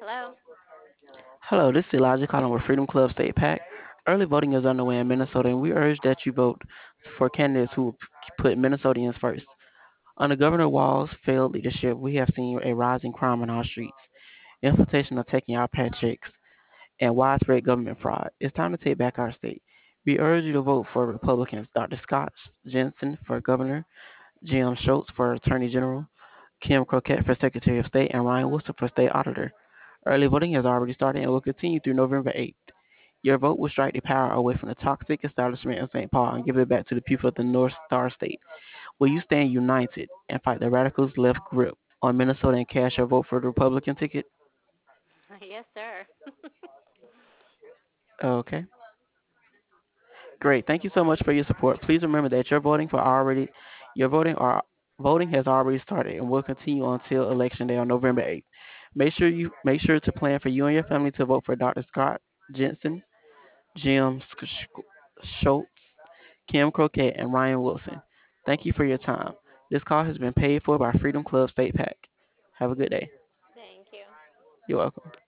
Hello. Hello, this is Elijah calling with Freedom Club State PAC. Early voting is underway in Minnesota, and we urge that you vote for candidates who will put Minnesotans first. Under Governor Walz's failed leadership, we have seen a rise in crime on our streets, inflation of taking our paychecks, and widespread government fraud. It's time to take back our state. We urge you to vote for Republicans Dr. Scott Jensen for governor, Jim Schultz for attorney general, Kim Crockett for secretary of state, and Ryan Wilson for state auditor. Early voting has already started and will continue through November 8th. Your vote will strike the power away from the toxic establishment in St. Paul and give it back to the people of the North Star State. Will you stand united and fight the radicals' left grip on Minnesota and cast your vote for the Republican ticket? Yes, sir. Okay. Great. Thank you so much for your support. Please remember that your voting has already started and will continue until election day on November 8th. Make sure to plan for you and your family to vote for Dr. Scott Jensen, Jim Schultz, Kim Croquet, and Ryan Wilson. Thank you for your time. This call has been paid for by Freedom Club State PAC. Have a good day. Thank you. You're welcome.